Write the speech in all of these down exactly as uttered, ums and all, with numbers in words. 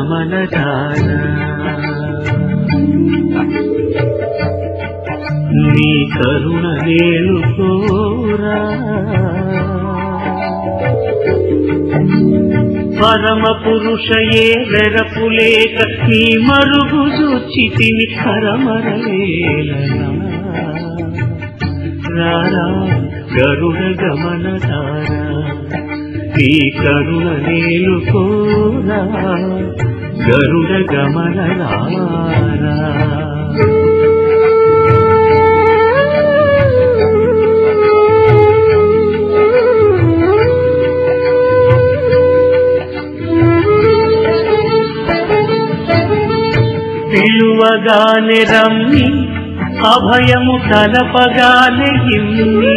గమనధార నీ కరుణ నేలుకోరా పరమ పురుషయే వెరపులేక నీ మరుగు చూచితిని కరమరలేలనా రారా గరుడ గమనధార నీ కరుణ నేలుకోరా గరుడ గమనధార పిలువగానే రమ్మి అభయము తలపగానే ఇమ్మి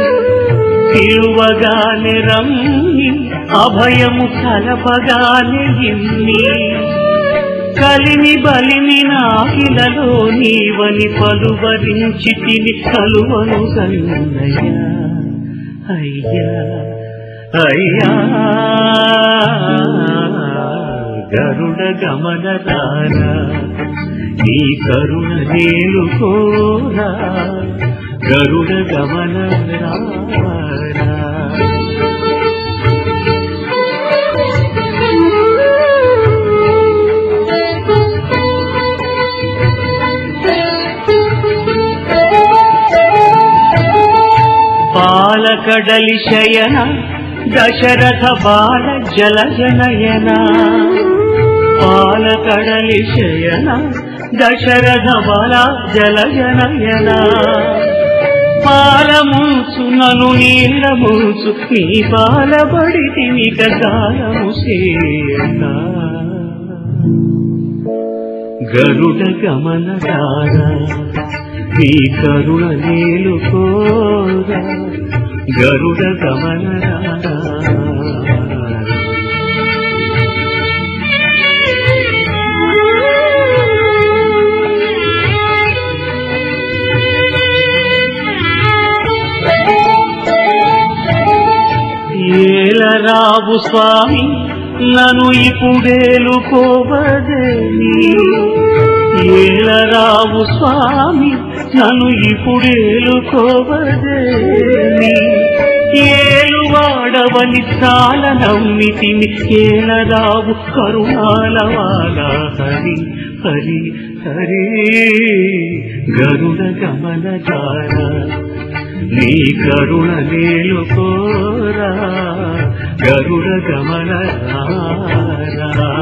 పిలువగానే రమ్మి అభయము తలపగానే ఇమ్మి కలిమి బలిమి నాకిలలో నీవని పలువరించి తిని కలువను గన్నయ్యా అయ్యా అయ్యా గరుడ గమనధార నీ కరుణ నేలుకోరా గరుడ గమనధార పాలకడలి శయన దశరథ బాల జలజనయన పాలకడలి శయన దశరథ బాల జలజనయన పాలమూచు నను నీలమూచు నీ పాలబడితి నిక గాలము సేయక గరుడ గమనధార నీ కరుణ నేలుకోరా గరుడ గమనధార ఏలరావు స్వామి నను ఇప్పుడేలుకోవదేని ఏలరావు స్వామి నను ఇప్పుడేలుకోవదేని ఏలువాడవని చాల నమ్మితిని ఏలరావు కరుణాలవాల హరి హరి హరి గరుడ గమనధార నీ కరుణ నేలుకోరా గరుడ గమనధార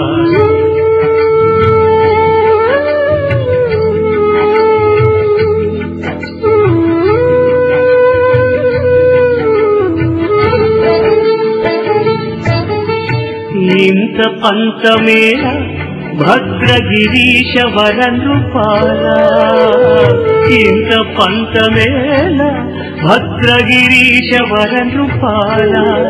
ఇంత పంతమేళ భద్రగిరీశ వర నృపాల ఇంత పంతమేళ భద్రగిరీశ వర నృపాల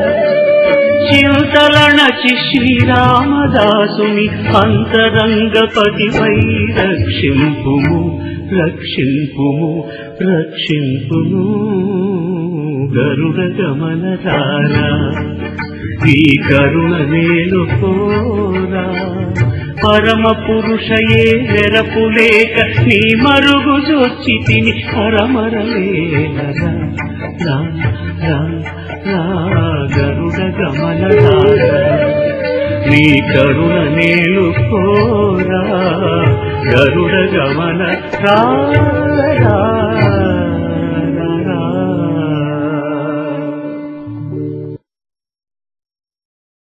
చింతలణచి శ్రీరామదాసుని అంతరంగపతిపై రక్షింపుము రక్షింపుము రక్షింపుము గరుడ గమనధార ఈ కరుణ నేలుకోరా పరమ పురుషయే వెరపులేక నీ మరుగు జొచ్చి తిని పరమరలేలరా రా రా రా గరుడ గమనధార నీ కరుణ నేలుకోరా గరుడ గమనధార